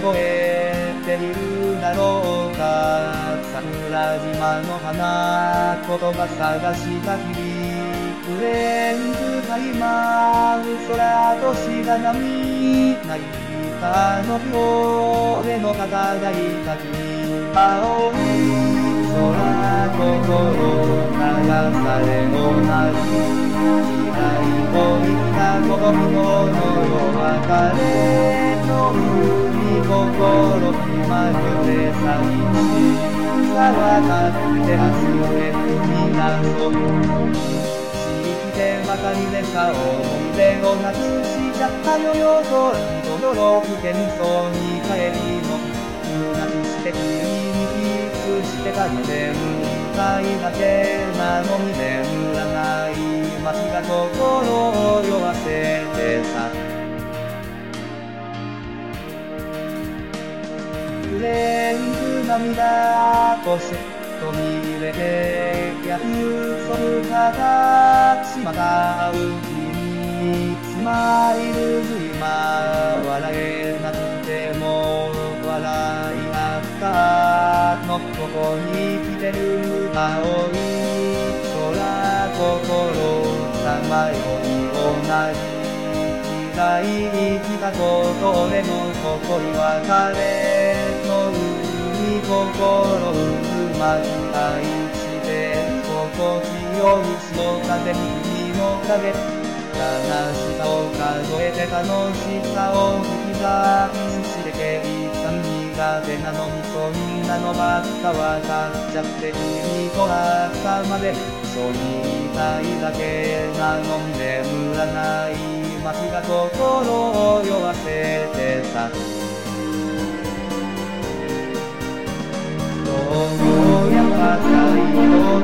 えているだろうか。桜島の花言葉探した日々、フレンズが今空と白波泣いたの日俺の輝いた君、青い空心流され同じ時代を生きた子供の別れの海心にまぐれ咲いしさわかって明日へ踏み出そう生きてばかりでさ思い出をなくしちゃったよよと驚く喧騒に帰りのなくして君にキスしてたのでたいだけなのに眠らない街が心を酔わせてさフレンズ涙とセットに入れて約束形またうちにスマイル今笑えなくても笑い合ったのここに来てる青い空心さまよい同じ時代生きたこと俺の誇り別れの海心渦巻き愛して心地よい潮風に君の影悲しさを数えて楽しさを吹き出して計算苦手なのにそんなのばっかわかっちゃって君と朝まで一緒にいたいだけなのに眠らない街が心を酔わせてさどうやっぱ最後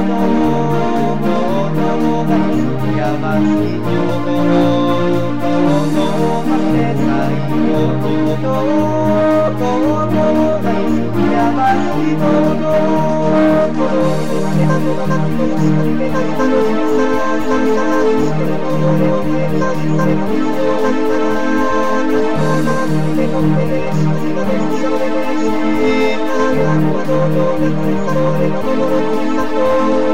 大好きやましいところ待って最後大好きやましいところ出たことがきとしか見てない楽しさ寂しさしてるの俺を変えさせされた水をかけたらでもってねしかしがねしょでねしあの子はどうどうなくさ俺の心にさ